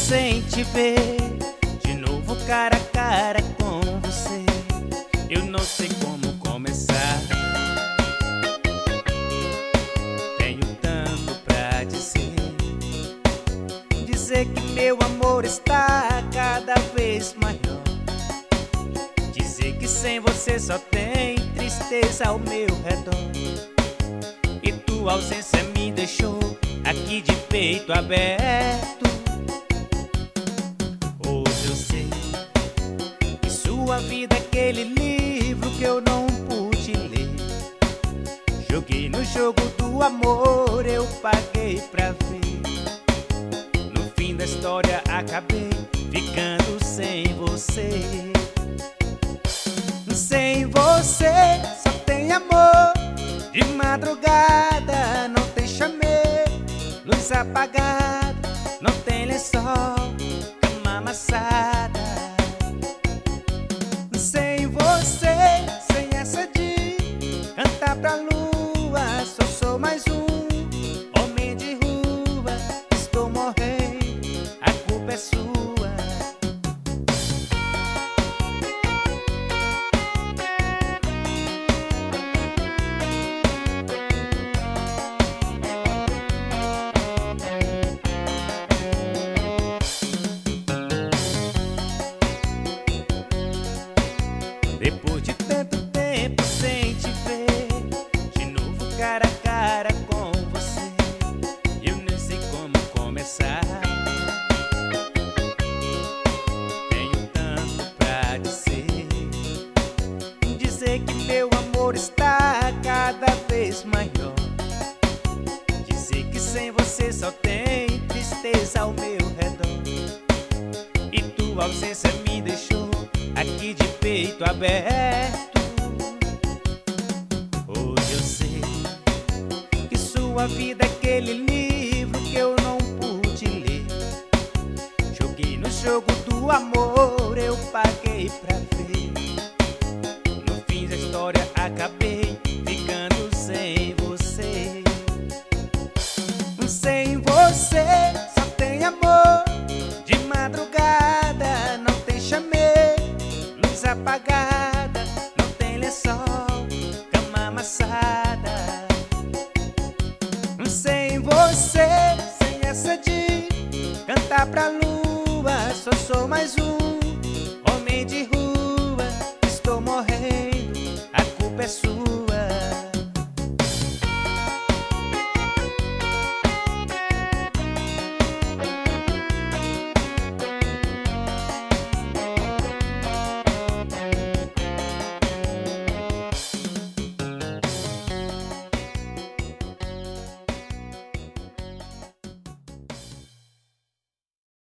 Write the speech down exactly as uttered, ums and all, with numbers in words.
sem te ver de novo cara a cara com você. Eu não sei como começar. Tenho tanto pra dizer. Dizer que meu amor está cada vez maior. Dizer que sem você só tem tristeza ao meu redor. E tua ausência me deixou aqui de peito aberto. Hoje eu sei que sua vida é aquele livro que eu não pude ler. Joguei no jogo do amor, eu paguei pra ver. No fim da história acabei ficando sem você. Sem você só tem amor. De madrugada não tem chamê, luz apagada, não tem lençol, cama amassada. Sem você, sem essa de cantar pra lua, só sou mais um homem de rua. Estou morrendo, a culpa é sua. Depois de tanto tempo sem te ver de novo cara a cara com você, eu nem sei como começar. Tenho tanto pra dizer. Dizer que meu amor está cada vez maior. Dizer que sem você só tem tristeza ao meu redor. E tua ausência me deixou aqui de peito aberto. Hoje eu sei que sua vida é aquele livro que eu não pude ler. Joguei no jogo do amor, eu paguei pra ver. No fim da história acabei ficando sem você. Sem você só tem amor. De madrugada não tem chamê, luz apagada, não tem lençol, cama amassada. Sem você, sem essa de cantar pra lua, só sou mais um